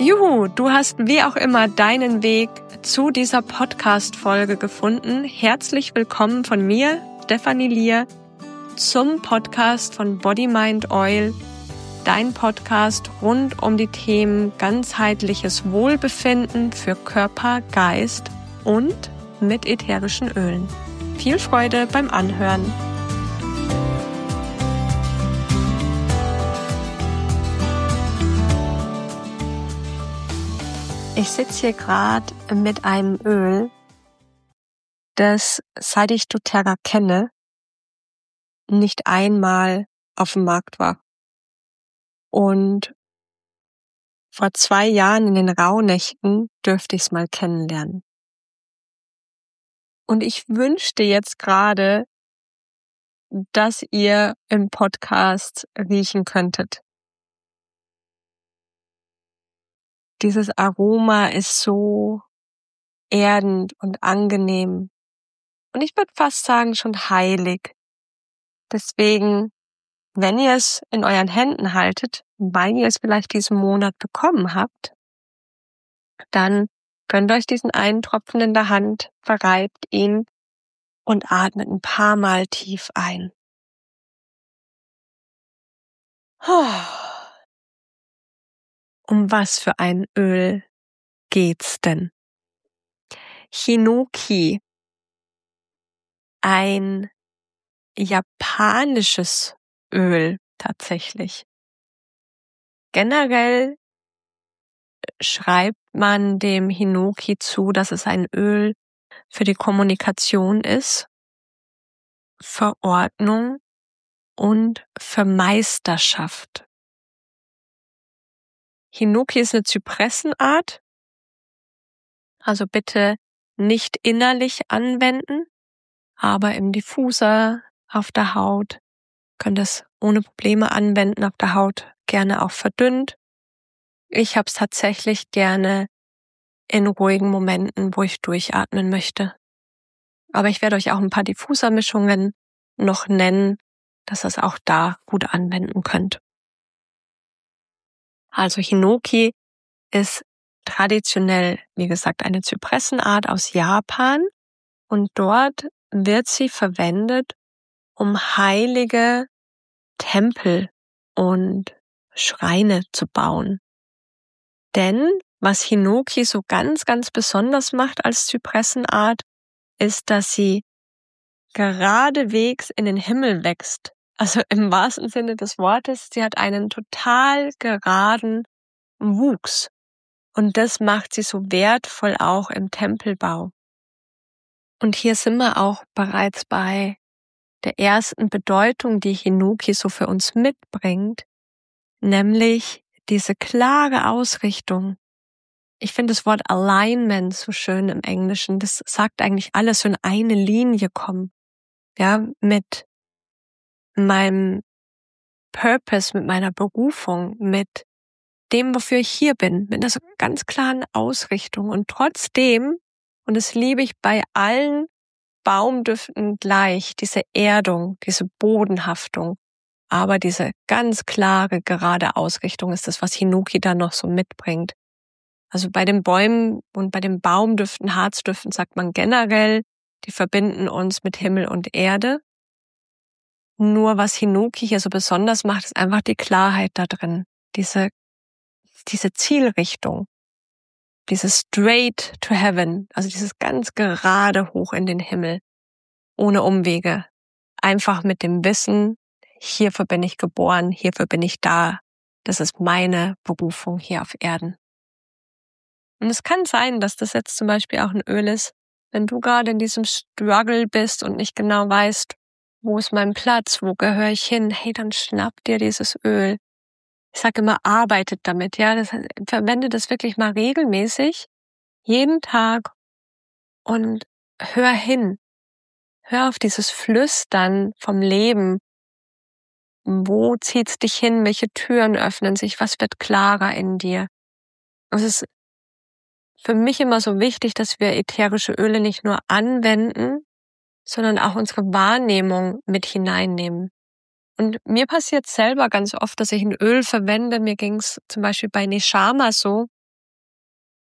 Juhu, du hast wie auch immer deinen Weg zu dieser Podcast-Folge gefunden. Herzlich willkommen von mir, Stefanie Lier, zum Podcast von Body, Mind, Oil, dein Podcast rund um die Themen ganzheitliches Wohlbefinden für Körper, Geist und mit ätherischen Ölen. Viel Freude beim Anhören. Ich sitze hier gerade mit einem Öl, das, seit ich doTERRA kenne, nicht einmal auf dem Markt war. Und vor 2 Jahren in den Rauhnächten dürfte ich es mal kennenlernen. Und ich wünschte jetzt gerade, dass ihr im Podcast riechen könntet. Dieses Aroma ist so erdend und angenehm. Und ich würde fast sagen, schon heilig. Deswegen, wenn ihr es in euren Händen haltet, weil ihr es vielleicht diesen Monat bekommen habt, dann gönnt euch diesen einen Tropfen in der Hand, verreibt ihn und atmet ein paar Mal tief ein. Um was für ein Öl geht's denn? Hinoki, ein japanisches Öl tatsächlich. Generell schreibt man dem Hinoki zu, dass es ein Öl für die Kommunikation ist, für Ordnung und für Meisterschaft. Hinoki ist eine Zypressenart, also bitte nicht innerlich anwenden, aber im Diffuser auf der Haut könnt ihr es ohne Probleme anwenden, auf der Haut gerne auch verdünnt. Ich habe es tatsächlich gerne in ruhigen Momenten, wo ich durchatmen möchte. Aber ich werde euch auch ein paar Diffusermischungen noch nennen, dass ihr es auch da gut anwenden könnt. Also Hinoki ist traditionell, wie gesagt, eine Zypressenart aus Japan und dort wird sie verwendet, um heilige Tempel und Schreine zu bauen. Denn was Hinoki so ganz, ganz besonders macht als Zypressenart, ist, dass sie geradewegs in den Himmel wächst. Also im wahrsten Sinne des Wortes, sie hat einen total geraden Wuchs. Und das macht sie so wertvoll auch im Tempelbau. Und hier sind wir auch bereits bei der ersten Bedeutung, die Hinoki so für uns mitbringt, nämlich diese klare Ausrichtung. Ich finde das Wort Alignment so schön im Englischen. Das sagt eigentlich alles, so in eine Linie kommen. Ja, mit meinem Purpose, mit meiner Berufung, mit dem, wofür ich hier bin, mit einer so ganz klaren Ausrichtung. Und trotzdem, und das liebe ich bei allen Baumdüften gleich, diese Erdung, diese Bodenhaftung, aber diese ganz klare, gerade Ausrichtung ist das, was Hinoki da noch so mitbringt. Also bei den Bäumen und bei den Baumdüften, Harzdüften sagt man generell, die verbinden uns mit Himmel und Erde. Nur was Hinoki hier so besonders macht, ist einfach die Klarheit da drin. Diese Zielrichtung. Dieses straight to heaven. Also dieses ganz gerade hoch in den Himmel. Ohne Umwege. Einfach mit dem Wissen, hierfür bin ich geboren, hierfür bin ich da. Das ist meine Berufung hier auf Erden. Und es kann sein, dass das jetzt zum Beispiel auch ein Öl ist, wenn du gerade in diesem Struggle bist und nicht genau weißt, wo ist mein Platz, wo gehöre ich hin, hey, dann schnapp dir dieses Öl. Ich sage immer, arbeitet damit, ja, verwende das wirklich mal regelmäßig, jeden Tag und hör hin. Hör auf dieses Flüstern vom Leben. Wo zieht's dich hin? Welche Türen öffnen sich? Was wird klarer in dir? Es ist für mich immer so wichtig, dass wir ätherische Öle nicht nur anwenden, sondern auch unsere Wahrnehmung mit hineinnehmen. Und mir passiert selber ganz oft, dass ich ein Öl verwende. Mir ging's zum Beispiel bei Neshama so,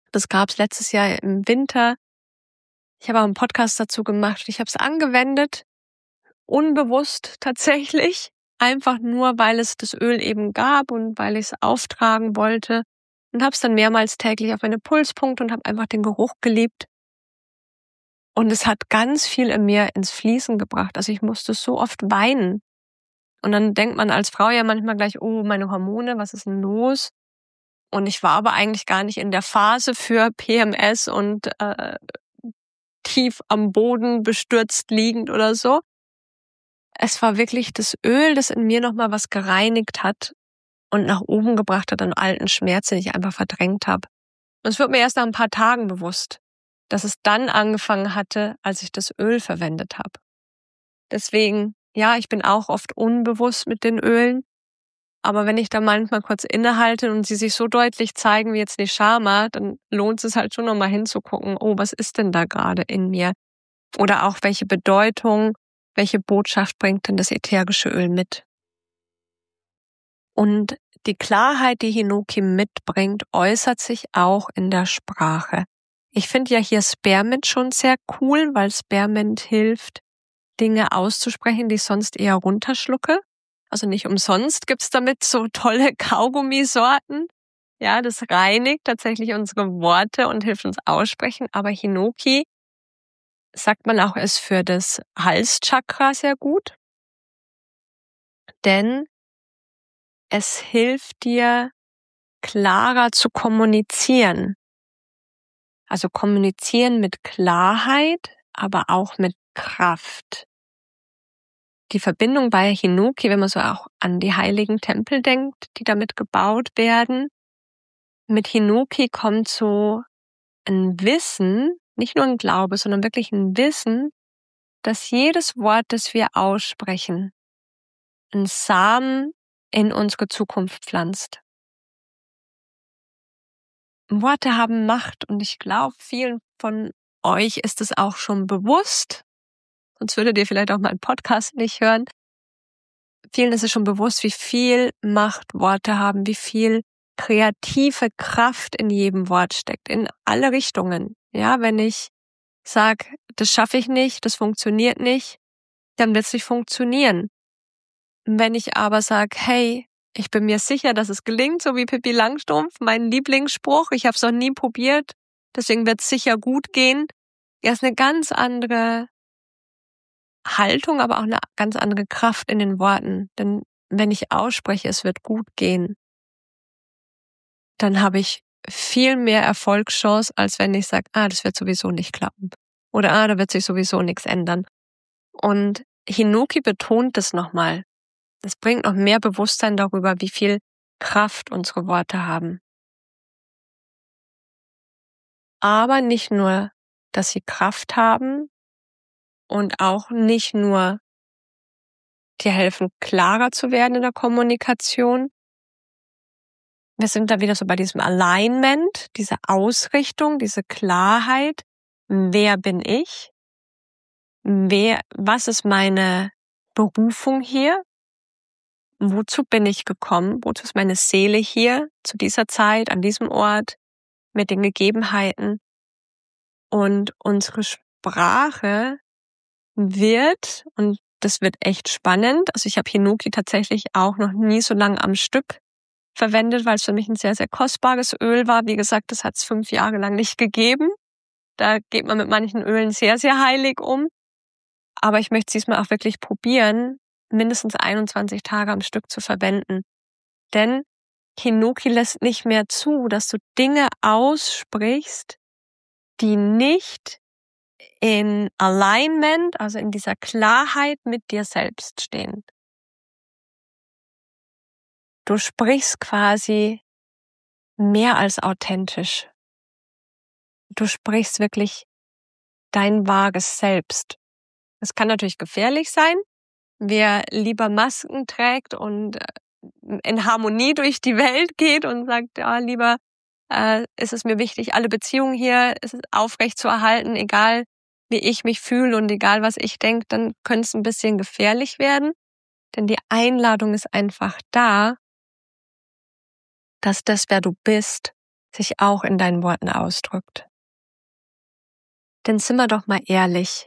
Das gab's letztes Jahr im Winter. Ich habe auch einen Podcast dazu gemacht. Ich habe es angewendet, unbewusst tatsächlich, einfach nur, weil es das Öl eben gab und weil ich es auftragen wollte und habe es dann mehrmals täglich auf meine Pulspunkte und habe einfach den Geruch geliebt. Und es hat ganz viel in mir ins Fließen gebracht. Also ich musste so oft weinen. Und dann denkt man als Frau ja manchmal gleich, oh, meine Hormone, was ist denn los? Und ich war aber eigentlich gar nicht in der Phase für PMS und tief am Boden bestürzt liegend oder so. Es war wirklich das Öl, das in mir nochmal was gereinigt hat und nach oben gebracht hat an alten Schmerz, den ich einfach verdrängt habe. Und es wird mir erst nach ein paar Tagen bewusst, dass es dann angefangen hatte, als ich das Öl verwendet habe. Deswegen, ja, ich bin auch oft unbewusst mit den Ölen. Aber wenn ich da manchmal kurz innehalte und sie sich so deutlich zeigen wie jetzt die Shama, dann lohnt es halt schon nochmal hinzugucken, oh, was ist denn da gerade in mir? Oder auch welche Bedeutung, welche Botschaft bringt denn das ätherische Öl mit? Und die Klarheit, die Hinoki mitbringt, äußert sich auch in der Sprache. Ich finde ja hier Spearmint schon sehr cool, weil Spearmint hilft, Dinge auszusprechen, die ich sonst eher runterschlucke. Also nicht umsonst gibt's damit so tolle Kaugummisorten. Ja, das reinigt tatsächlich unsere Worte und hilft uns aussprechen. Aber Hinoki, sagt man auch, ist für das Halschakra sehr gut. Denn es hilft dir, klarer zu kommunizieren. Also kommunizieren mit Klarheit, aber auch mit Kraft. Die Verbindung bei Hinoki, wenn man so auch an die heiligen Tempel denkt, die damit gebaut werden, mit Hinoki kommt so ein Wissen, nicht nur ein Glaube, sondern wirklich ein Wissen, dass jedes Wort, das wir aussprechen, einen Samen in unsere Zukunft pflanzt. Worte haben Macht und ich glaube, vielen von euch ist es auch schon bewusst, sonst würdet ihr vielleicht auch meinen Podcast nicht hören. Vielen ist es schon bewusst, wie viel Macht Worte haben, wie viel kreative Kraft in jedem Wort steckt, in alle Richtungen. Ja, wenn ich sage, das schaffe ich nicht, das funktioniert nicht, dann wird es nicht funktionieren. Wenn ich aber sage, hey, ich bin mir sicher, dass es gelingt, so wie Pippi Langstrumpf, mein Lieblingsspruch, ich habe es noch nie probiert, deswegen wird es sicher gut gehen. Ja, ist eine ganz andere Haltung, aber auch eine ganz andere Kraft in den Worten. Denn wenn ich ausspreche, es wird gut gehen, dann habe ich viel mehr Erfolgschance, als wenn ich sage, das wird sowieso nicht klappen. Oder da wird sich sowieso nichts ändern. Und Hinoki betont es nochmal. Es bringt noch mehr Bewusstsein darüber, wie viel Kraft unsere Worte haben. Aber nicht nur, dass sie Kraft haben und auch nicht nur, die helfen, klarer zu werden in der Kommunikation. Wir sind da wieder so bei diesem Alignment, diese Ausrichtung, diese Klarheit. Wer bin ich? Was ist meine Berufung hier? Wozu bin ich gekommen? Wozu ist meine Seele hier zu dieser Zeit, an diesem Ort, mit den Gegebenheiten? Und unsere Sprache wird, und das wird echt spannend, also ich habe Hinoki tatsächlich auch noch nie so lange am Stück verwendet, weil es für mich ein sehr, sehr kostbares Öl war. Wie gesagt, das hat es 5 Jahre lang nicht gegeben. Da geht man mit manchen Ölen sehr, sehr heilig um. Aber ich möchte es diesmal auch wirklich probieren, mindestens 21 Tage am Stück zu verwenden. Denn Hinoki lässt nicht mehr zu, dass du Dinge aussprichst, die nicht in Alignment, also in dieser Klarheit mit dir selbst stehen. Du sprichst quasi mehr als authentisch. Du sprichst wirklich dein wahres Selbst. Es kann natürlich gefährlich sein. Wer lieber Masken trägt und in Harmonie durch die Welt geht und sagt, ja, lieber ist es mir wichtig, alle Beziehungen hier aufrecht zu erhalten, egal wie ich mich fühle und egal was ich denke, dann könnte es ein bisschen gefährlich werden. Denn die Einladung ist einfach da, dass das, wer du bist, sich auch in deinen Worten ausdrückt. Denn sind wir doch mal ehrlich,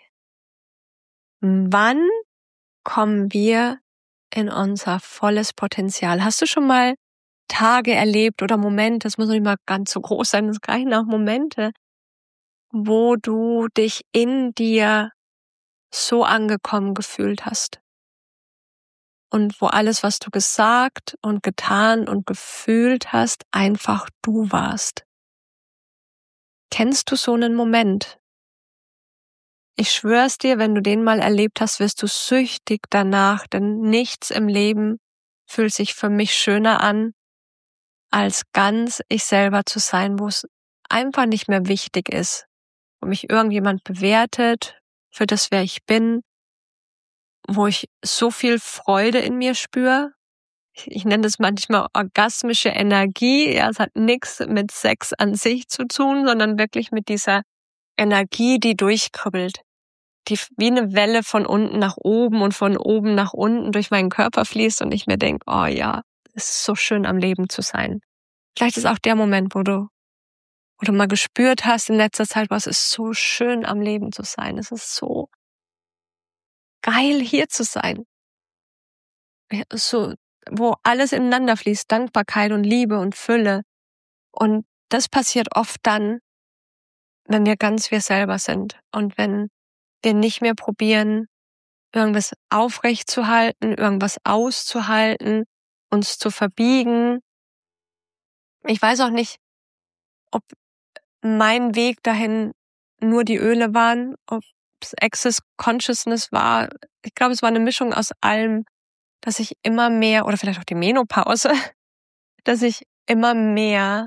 wann kommen wir in unser volles Potenzial? Hast du schon mal Tage erlebt oder Momente, das muss nicht mal ganz so groß sein, das reichen auch Momente, wo du dich in dir so angekommen gefühlt hast und wo alles, was du gesagt und getan und gefühlt hast, einfach du warst? Kennst du so einen Moment? Ich schwör's dir, wenn du den mal erlebt hast, wirst du süchtig danach, denn nichts im Leben fühlt sich für mich schöner an, als ganz ich selber zu sein, wo es einfach nicht mehr wichtig ist, wo mich irgendjemand bewertet für das, wer ich bin, wo ich so viel Freude in mir spüre. Ich nenne das manchmal orgasmische Energie. Ja, es hat nichts mit Sex an sich zu tun, sondern wirklich mit dieser Energie, die durchkribbelt, die wie eine Welle von unten nach oben und von oben nach unten durch meinen Körper fließt und ich mir denke, oh ja, es ist so schön am Leben zu sein. Vielleicht ist auch der Moment, wo du mal gespürt hast in letzter Zeit, was ist so schön am Leben zu sein. Es ist so geil hier zu sein. Ja, so, wo alles ineinander fließt, Dankbarkeit und Liebe und Fülle. Und das passiert oft dann, wenn wir ganz wir selber sind und wenn wir nicht mehr probieren, irgendwas aufrechtzuhalten, irgendwas auszuhalten, uns zu verbiegen. Ich weiß auch nicht, ob mein Weg dahin nur die Öle waren, ob es Access Consciousness war. Ich glaube, es war eine Mischung aus allem, dass ich immer mehr, oder vielleicht auch die Menopause, dass ich immer mehr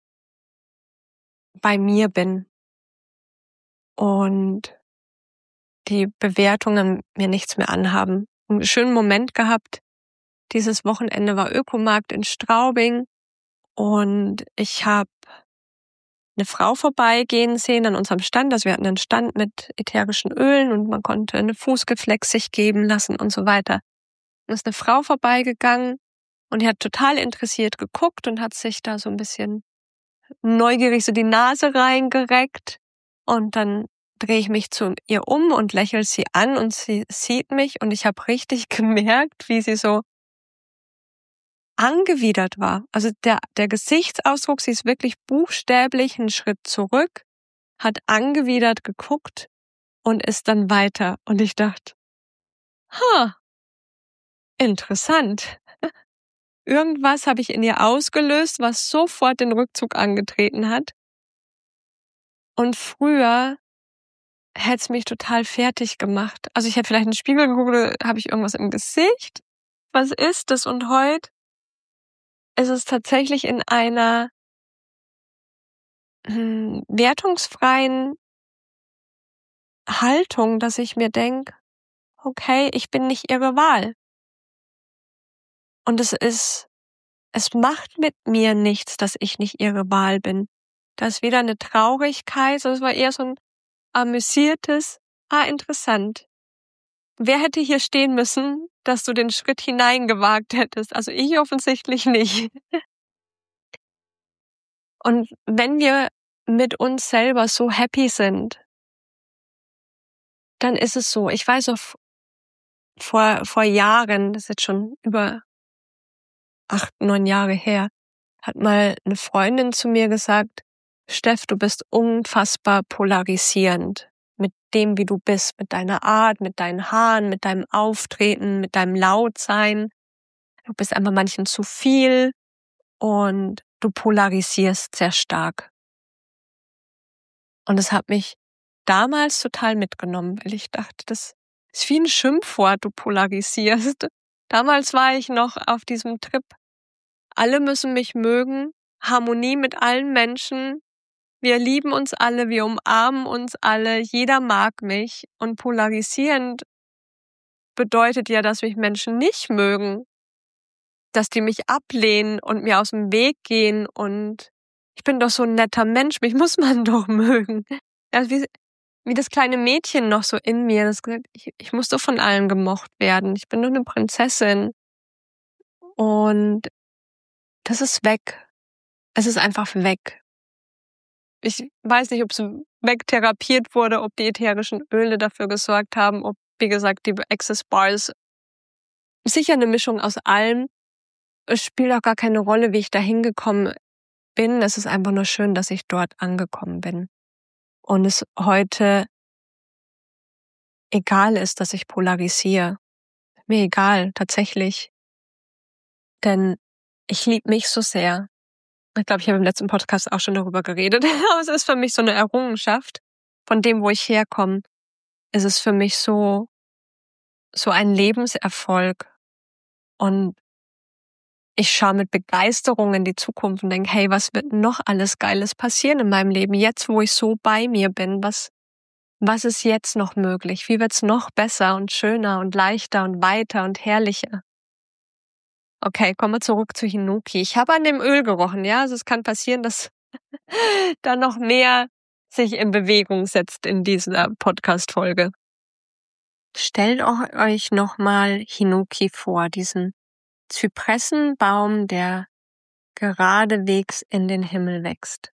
bei mir bin und die Bewertungen mir nichts mehr anhaben. Einen schönen Moment gehabt. Dieses Wochenende war Ökomarkt in Straubing und ich habe eine Frau vorbeigehen sehen an unserem Stand. Also wir hatten einen Stand mit ätherischen Ölen und man konnte eine Fußgeflex sich geben lassen und so weiter. Und ist eine Frau vorbeigegangen und die hat total interessiert geguckt und hat sich da so ein bisschen neugierig so die Nase reingereckt. Und dann drehe ich mich zu ihr um und lächle sie an und sie sieht mich und ich habe richtig gemerkt, wie sie so angewidert war. Also der Gesichtsausdruck, sie ist wirklich buchstäblich einen Schritt zurück, hat angewidert geguckt und ist dann weiter. Und ich dachte, interessant. Irgendwas habe ich in ihr ausgelöst, was sofort den Rückzug angetreten hat. Und früher hätte es mich total fertig gemacht. Also ich hätte vielleicht in den Spiegel geguckt, oder habe ich irgendwas im Gesicht? Was ist das? Und heute ist es tatsächlich in einer wertungsfreien Haltung, dass ich mir denke, okay, ich bin nicht ihre Wahl. Und es macht mit mir nichts, dass ich nicht ihre Wahl bin. Da ist wieder eine Traurigkeit, sondern es war eher so ein amüsiertes, interessant. Wer hätte hier stehen müssen, dass du den Schritt hineingewagt hättest? Also ich offensichtlich nicht. Und wenn wir mit uns selber so happy sind, dann ist es so. Ich weiß auch vor Jahren, das ist jetzt schon über 8, 9 Jahre her, hat mal eine Freundin zu mir gesagt, Steff, du bist unfassbar polarisierend mit dem, wie du bist, mit deiner Art, mit deinen Haaren, mit deinem Auftreten, mit deinem Lautsein. Du bist einfach manchen zu viel und du polarisierst sehr stark. Und es hat mich damals total mitgenommen, weil ich dachte, das ist wie ein Schimpfwort, du polarisierst. Damals war ich noch auf diesem Trip, alle müssen mich mögen, Harmonie mit allen Menschen, wir lieben uns alle, wir umarmen uns alle, jeder mag mich. Und polarisierend bedeutet ja, dass mich Menschen nicht mögen, dass die mich ablehnen und mir aus dem Weg gehen und ich bin doch so ein netter Mensch, mich muss man doch mögen. Also wie das kleine Mädchen noch so in mir, das gesagt, ich muss doch von allen gemocht werden. Ich bin nur eine Prinzessin. Und das ist weg. Es ist einfach weg. ich weiß nicht, ob es wegtherapiert wurde, ob die ätherischen Öle dafür gesorgt haben, ob, wie gesagt, die Access Bars, sicher eine Mischung aus allem. Es spielt auch gar keine Rolle, wie ich da hingekommen bin. Es ist einfach nur schön, dass ich dort angekommen bin. Und es heute egal ist, dass ich polarisiere. Mir egal, tatsächlich. Denn ich liebe mich so sehr. Ich glaube, ich habe im letzten Podcast auch schon darüber geredet. Aber es ist für mich so eine Errungenschaft. Von dem, wo ich herkomme, ist es für mich so ein Lebenserfolg. Und ich schaue mit Begeisterung in die Zukunft und denke, hey, was wird noch alles Geiles passieren in meinem Leben? Jetzt, wo ich so bei mir bin, was ist jetzt noch möglich? Wie wird's noch besser und schöner und leichter und weiter und herrlicher? Okay, kommen wir zurück zu Hinoki. Ich habe an dem Öl gerochen, ja. Also es kann passieren, dass da noch mehr sich in Bewegung setzt in dieser Podcast-Folge. Stellt euch nochmal Hinoki vor, diesen Zypressenbaum, der geradewegs in den Himmel wächst.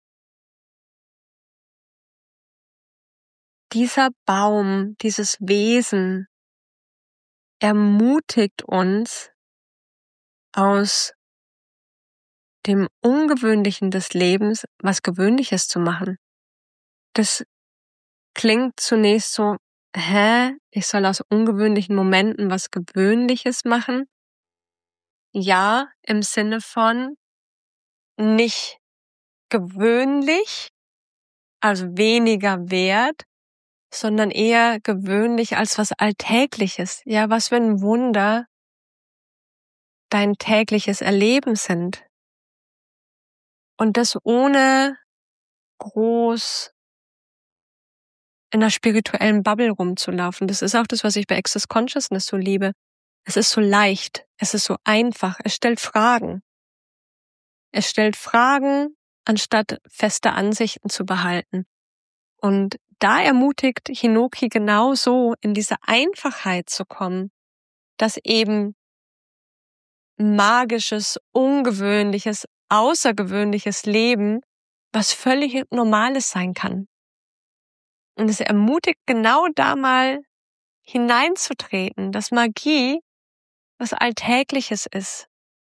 Dieser Baum, dieses Wesen ermutigt uns, aus dem Ungewöhnlichen des Lebens was Gewöhnliches zu machen. Das klingt zunächst so, ich soll aus ungewöhnlichen Momenten was Gewöhnliches machen? Ja, im Sinne von nicht gewöhnlich, also weniger wert, sondern eher gewöhnlich als was Alltägliches. Ja, was für ein Wunder dein tägliches Erleben sind. Und das ohne groß in einer spirituellen Bubble rumzulaufen. Das ist auch das, was ich bei Access Consciousness so liebe. Es ist so leicht, es ist so einfach, es stellt Fragen. Es stellt Fragen, anstatt feste Ansichten zu behalten. Und da ermutigt Hinoki genauso in diese Einfachheit zu kommen, dass eben magisches, ungewöhnliches, außergewöhnliches Leben was völlig Normales sein kann. Und es ermutigt genau da mal hineinzutreten, dass Magie was Alltägliches ist.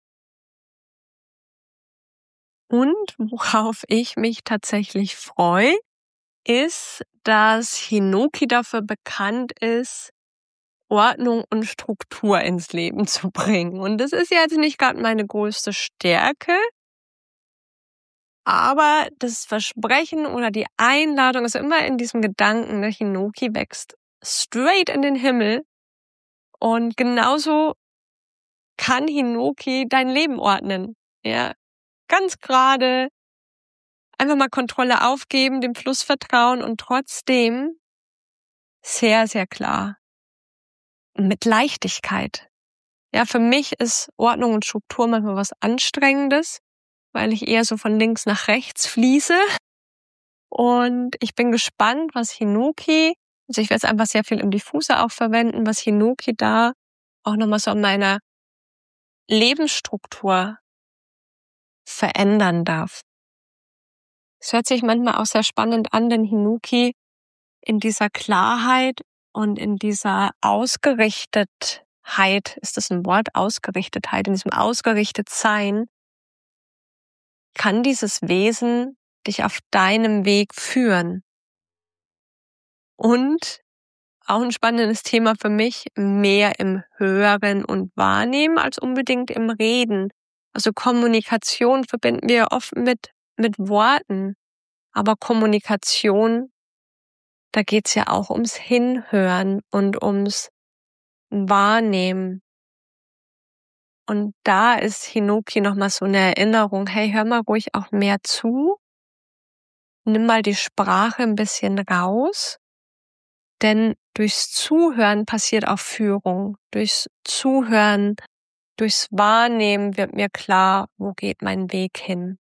Und worauf ich mich tatsächlich freue, ist, dass Hinoki dafür bekannt ist, Ordnung und Struktur ins Leben zu bringen. Und das ist ja jetzt nicht gerade meine größte Stärke, aber das Versprechen oder die Einladung ist immer in diesem Gedanken, der Hinoki wächst straight in den Himmel. Und genauso kann Hinoki dein Leben ordnen. Ja, ganz gerade, einfach mal Kontrolle aufgeben, dem Fluss vertrauen und trotzdem sehr, sehr klar. Mit Leichtigkeit. Ja, für mich ist Ordnung und Struktur manchmal was Anstrengendes, weil ich eher so von links nach rechts fließe. Und ich bin gespannt, was Hinoki, also ich werde es einfach sehr viel im Diffuser auch verwenden, was Hinoki da auch nochmal so an meiner Lebensstruktur verändern darf. Es hört sich manchmal auch sehr spannend an, denn Hinoki in dieser Klarheit und in dieser Ausgerichtetheit, ist das ein Wort, Ausgerichtetheit, in diesem Ausgerichtetsein, kann dieses Wesen dich auf deinem Weg führen. Und auch ein spannendes Thema für mich, mehr im Hören und Wahrnehmen als unbedingt im Reden. Also Kommunikation verbinden wir oft mit Worten. Aber Kommunikation, da geht's ja auch ums Hinhören und ums Wahrnehmen. Und da ist Hinoki nochmal so eine Erinnerung, hey, hör mal ruhig auch mehr zu. Nimm mal die Sprache ein bisschen raus. Denn durchs Zuhören passiert auch Führung. Durchs Zuhören, durchs Wahrnehmen wird mir klar, wo geht mein Weg hin.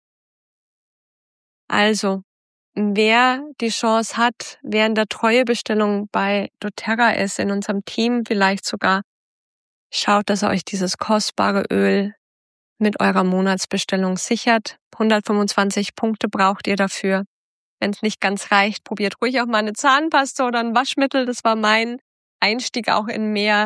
Also, wer die Chance hat, während der Treuebestellung bei doTERRA ist, in unserem Team vielleicht sogar, schaut, dass ihr euch dieses kostbare Öl mit eurer Monatsbestellung sichert. 125 Punkte braucht ihr dafür. Wenn es nicht ganz reicht, probiert ruhig auch mal eine Zahnpasta oder ein Waschmittel. Das war mein Einstieg auch in mehr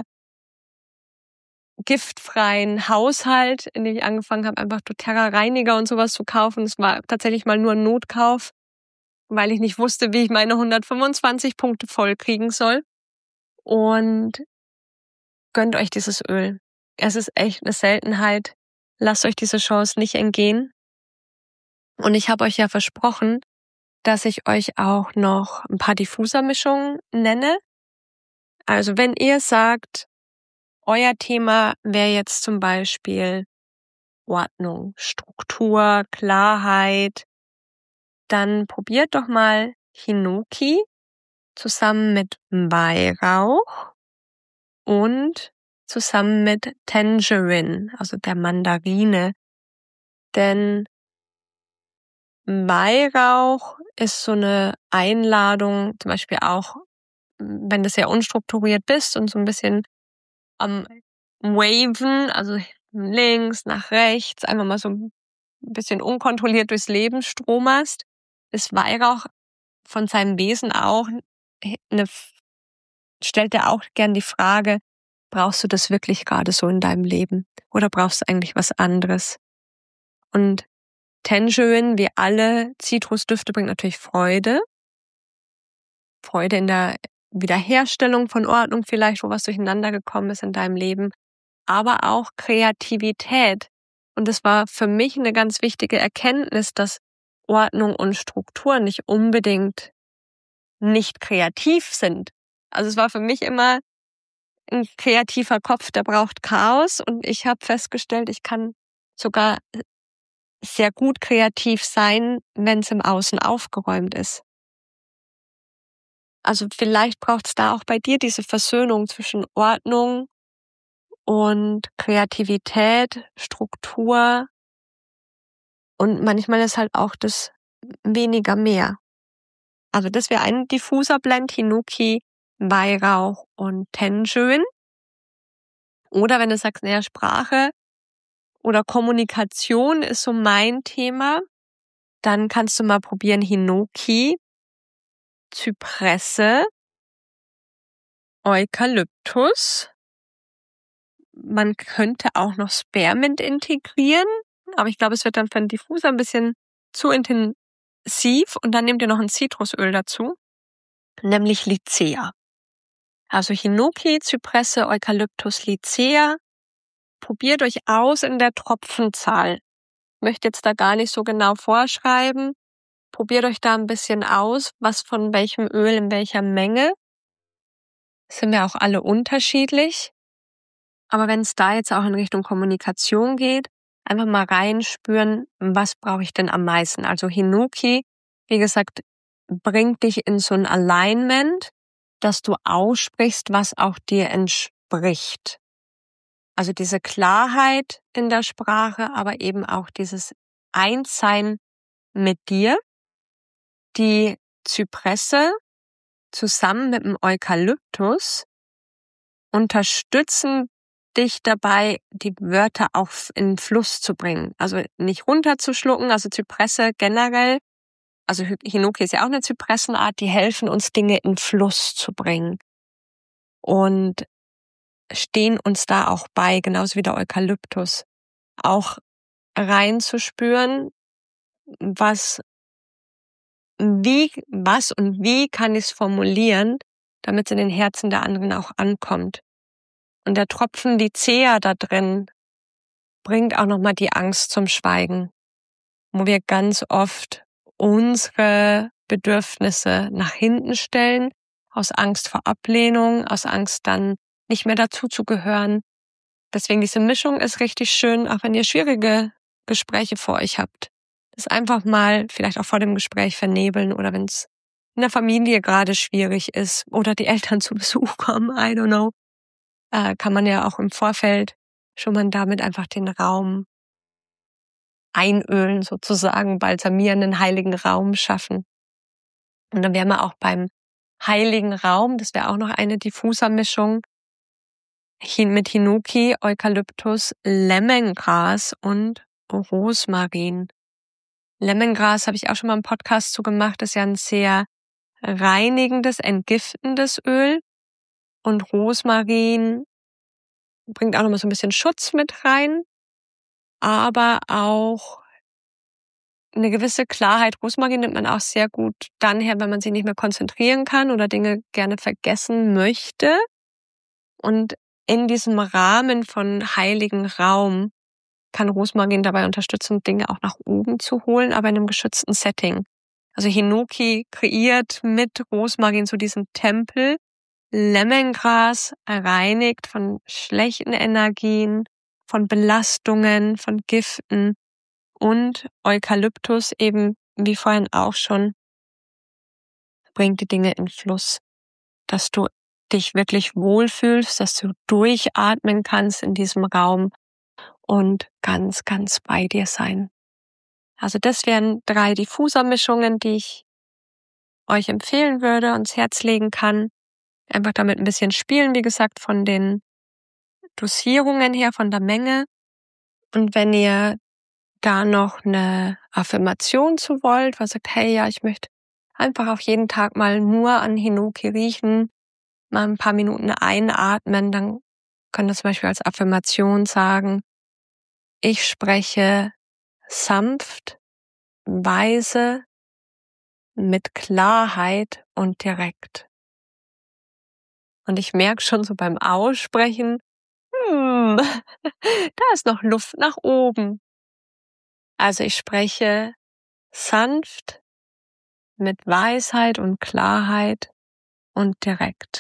giftfreien Haushalt, in dem ich angefangen habe, einfach doTERRA-Reiniger und sowas zu kaufen. Das war tatsächlich mal nur ein Notkauf, weil ich nicht wusste, wie ich meine 125 Punkte voll kriegen soll. Und gönnt euch dieses Öl. Es ist echt eine Seltenheit. Lasst euch diese Chance nicht entgehen. Und ich habe euch ja versprochen, dass ich euch auch noch ein paar Diffusermischungen nenne. Also wenn ihr sagt, euer Thema wäre jetzt zum Beispiel Ordnung, Struktur, Klarheit, dann probiert doch mal Hinoki zusammen mit Weihrauch und zusammen mit Tangerine, also der Mandarine. Denn Weihrauch ist so eine Einladung, zum Beispiel auch, wenn du sehr unstrukturiert bist und so ein bisschen am Waven, also links nach rechts, einfach mal so ein bisschen unkontrolliert durchs Leben stromerst, ist Weihrauch von seinem Wesen auch stellt er auch gern die Frage, brauchst du das wirklich gerade so in deinem Leben? Oder brauchst du eigentlich was anderes? Und Tangerine, wie alle Zitrusdüfte, bringt natürlich Freude. Freude in der Wiederherstellung von Ordnung vielleicht, wo was durcheinander gekommen ist in deinem Leben. Aber auch Kreativität. Und es war für mich eine ganz wichtige Erkenntnis, dass Ordnung und Struktur nicht unbedingt nicht kreativ sind. Also es war für mich immer ein kreativer Kopf, der braucht Chaos. Und ich habe festgestellt, ich kann sogar sehr gut kreativ sein, wenn es im Außen aufgeräumt ist. Also vielleicht braucht es da auch bei dir diese Versöhnung zwischen Ordnung und Kreativität, Struktur, und manchmal ist halt auch das weniger mehr. Also das wäre ein Diffuserblend, Hinoki, Weihrauch und Tangerine. Oder wenn du sagst, naja, Sprache oder Kommunikation ist so mein Thema, dann kannst du mal probieren Hinoki, Zypresse, Eukalyptus. Man könnte auch noch Spearmint integrieren, aber ich glaube, es wird dann für den Diffuser ein bisschen zu intensiv. Und dann nehmt ihr noch ein Zitrusöl dazu, nämlich Lycea. Also Hinoki, Zypresse, Eukalyptus, Lycea. Probiert euch aus in der Tropfenzahl. Ich möchte jetzt da gar nicht so genau vorschreiben. Probiert euch da ein bisschen aus, was von welchem Öl in welcher Menge. Sind wir auch alle unterschiedlich. Aber wenn es da jetzt auch in Richtung Kommunikation geht, einfach mal reinspüren, was brauche ich denn am meisten. Also Hinoki, wie gesagt, bringt dich in so ein Alignment, dass du aussprichst, was auch dir entspricht. Also diese Klarheit in der Sprache, aber eben auch dieses Einssein mit dir. Die Zypresse zusammen mit dem Eukalyptus unterstützen dich dabei, die Wörter auch in den Fluss zu bringen. Also nicht runterzuschlucken, also Zypresse generell, also Hinoki ist ja auch eine Zypressenart, die helfen uns, Dinge in Fluss zu bringen. Und stehen uns da auch bei, genauso wie der Eukalyptus. Auch reinzuspüren, was und wie kann ich es formulieren, damit es in den Herzen der anderen auch ankommt. Und der Tropfen Lycea da drin bringt auch nochmal die Angst zum Schweigen, wo wir ganz oft unsere Bedürfnisse nach hinten stellen, aus Angst vor Ablehnung, aus Angst dann nicht mehr dazuzugehören. Deswegen diese Mischung ist richtig schön, auch wenn ihr schwierige Gespräche vor euch habt. Das einfach mal vielleicht auch vor dem Gespräch vernebeln oder wenn es in der Familie gerade schwierig ist oder die Eltern zu Besuch kommen, I don't know, kann man ja auch im Vorfeld schon mal damit einfach den Raum einölen sozusagen, balsamieren, einen heiligen Raum schaffen. Und dann wären wir auch beim heiligen Raum, das wäre auch noch eine Diffusermischung, mit Hinoki, Eukalyptus, Lemongras und Rosmarin. Lemongras habe ich auch schon mal einen Podcast zu gemacht, ist ja ein sehr reinigendes, entgiftendes Öl. Und Rosmarin bringt auch noch mal so ein bisschen Schutz mit rein, aber auch eine gewisse Klarheit. Rosmarin nimmt man auch sehr gut dann her, wenn man sich nicht mehr konzentrieren kann oder Dinge gerne vergessen möchte. Und in diesem Rahmen von heiligen Raum kann Rosmarin dabei unterstützen, Dinge auch nach oben zu holen, aber in einem geschützten Setting. Also Hinoki kreiert mit Rosmarin so diesen Tempel. Lemongras reinigt von schlechten Energien, von Belastungen, von Giften und Eukalyptus eben, wie vorhin auch schon, bringt die Dinge in Fluss, dass du dich wirklich wohlfühlst, dass du durchatmen kannst in diesem Raum und ganz, ganz bei dir sein. Also das wären 3 Diffusermischungen, die ich euch empfehlen würde, ans Herz legen kann. Einfach damit ein bisschen spielen, wie gesagt, von den Dosierungen her, von der Menge. Und wenn ihr da noch eine Affirmation zu wollt, was sagt, hey, ja, ich möchte einfach auch jeden Tag mal nur an Hinoki riechen, mal ein paar Minuten einatmen, dann könnt ihr zum Beispiel als Affirmation sagen, ich spreche sanft, weise, mit Klarheit und direkt. Und ich merke schon so beim Aussprechen, da ist noch Luft nach oben. Also ich spreche sanft, mit Weisheit und Klarheit und direkt.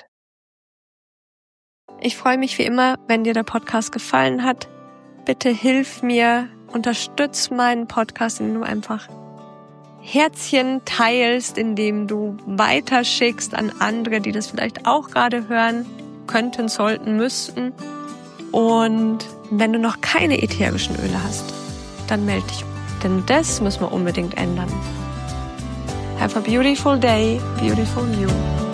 Ich freue mich wie immer, wenn dir der Podcast gefallen hat. Bitte hilf mir, unterstütz meinen Podcast, indem du einfach Herzchen teilst, indem du weiterschickst an andere, die das vielleicht auch gerade hören könnten, sollten, müssten. Und wenn du noch keine ätherischen Öle hast, dann melde dich, denn das müssen wir unbedingt ändern. Have a beautiful day, beautiful you.